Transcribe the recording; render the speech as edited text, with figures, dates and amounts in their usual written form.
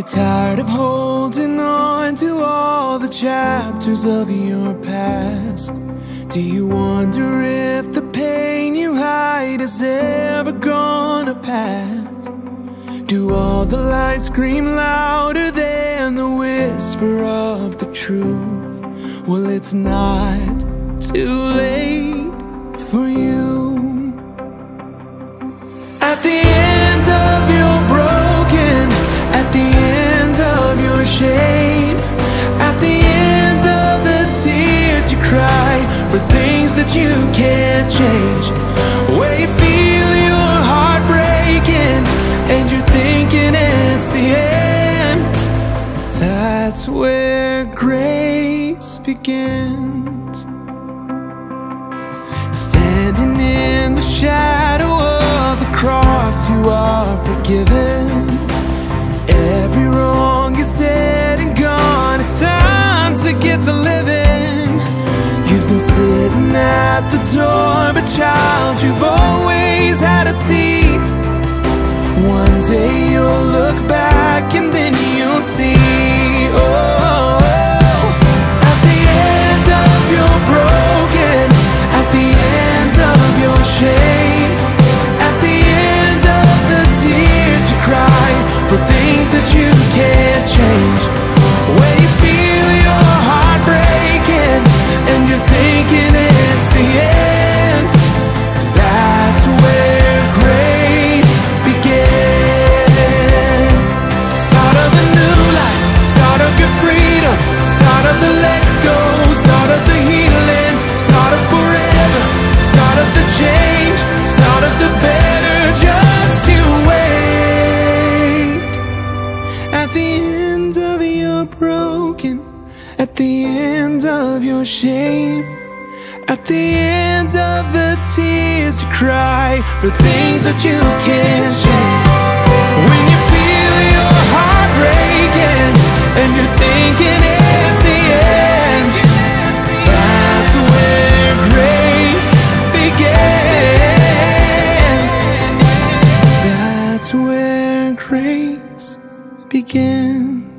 you tired of holding on to all the chapters of your past? Do you wonder if the pain you hide is ever gonna pass? Do all the lies scream louder than the whisper of the truth? Well, it's not too late for you. At the end of your broken, at the end of your shame, at the end of the tears you cry for things that you can't change, where you feel your heart breaking and you're thinking it's the end, that's where grace begins. Standing in the shadow of the cross, you are forgiven. Every wrong is dead and gone, it's time to get to living. You've been sitting at the door, but child, you've always had a seat. One day you'll look back and then you'll see, oh, at the end of your broken, at the end of your shame, at the end of the tears you cry for things that you can't change, where you feel your heart breaking and you're thinking it's the end, that's where grace begins. Start of a new life, start of your freedom, start of the let go, start of the healing, start of forever, start of the change, start of the better. Just you wait. At the end of your broken, at the end of your shame, at the end of the tears you cry for things that you can't change, when you feel your heart breaking and you're thinking it's the end, that's where grace begins. That's where grace begins.